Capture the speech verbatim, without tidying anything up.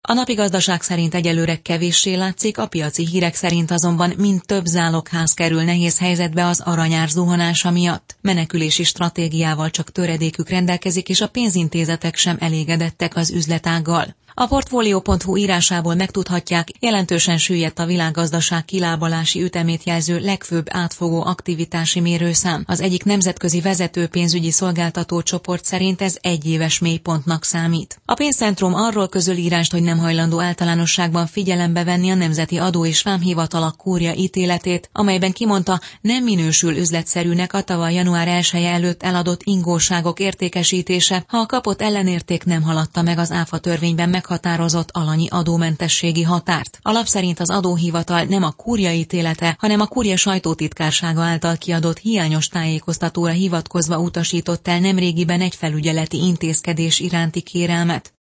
A Napi Gazdaság szerint egyelőre kevéssé látszik, a piaci hírek szerint azonban mind több zálogház kerül nehéz helyzetbe az aranyár zuhanása miatt. Menekülési stratégiával csak töredékük rendelkezik, és a pénzintézetek sem elégedettek az üzletággal. A Portfolio pont hu írásából megtudhatják, jelentősen süllyedt a világgazdaság kilábalási ütemét jelző legfőbb átfogó aktivitási mérőszám. Az egyik nemzetközi vezető pénzügyi szolgáltató csoport szerint ez egyéves mélypontnak számít. A pénzcentrum arról közöl írást, hogy nem hajlandó általánosságban figyelembe venni a Nemzeti Adó és Vámhivatal kúria ítéletét, amelyben kimondta, nem minősül üzletszerűnek a tavaly január elseje előtt eladott ingóságok értékesítése, ha a kapott ellenérték nem haladta meg az áfa törvényben meghatározott alanyi adómentességi határt. A lap szerint az adóhivatal nem a kúria ítélete, hanem a kúria sajtótitkársága által kiadott hiányos tájékoztatóra hivatkozva utasított el nemrégiben egy felügyeleti intézkedés iránti kérelmet.